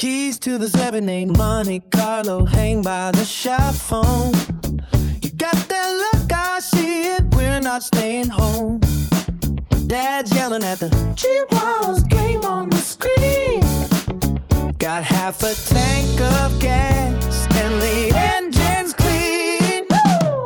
Keys to the 7-8 Monte Carlo hang by the shop phone. You got that look, I see it, we're not staying home. Dad's yelling at the Chihuahuas game on the screen. Got half a tank of gas and the engine's clean. Woo!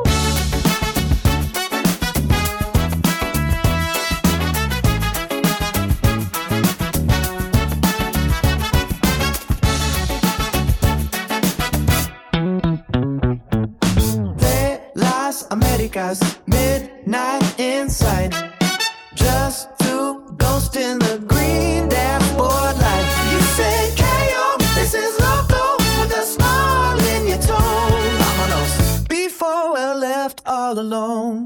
De Las Americas, midnight in sight. Just two ghosts in the green dashboard light. You say, KO, this is loco, with a smile in your tone. Vámonos, before we're left all alone.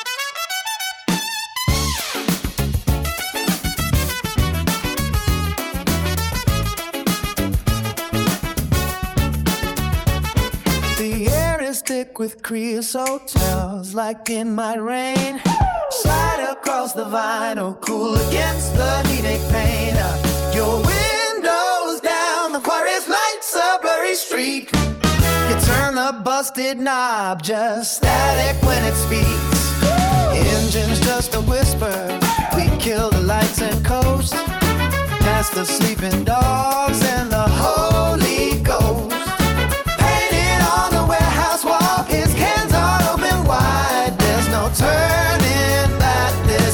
The air is thick with creosote, smells like it might rain. Slide across the vinyl, cool against the heated paint. Your windows down, the quarry's lights a blurry streak. You turn the busted knob, just static when it speaks. Engine's just a whisper, we kill the lights and coast. Past the sleeping dogs and the Holy Ghost. Painted on the warehouse wall, his hands are open wide. There's no turning back this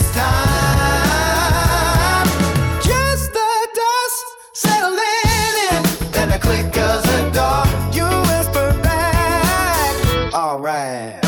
time. Just the dust settling in, then the click of the door. You whisper back, alright.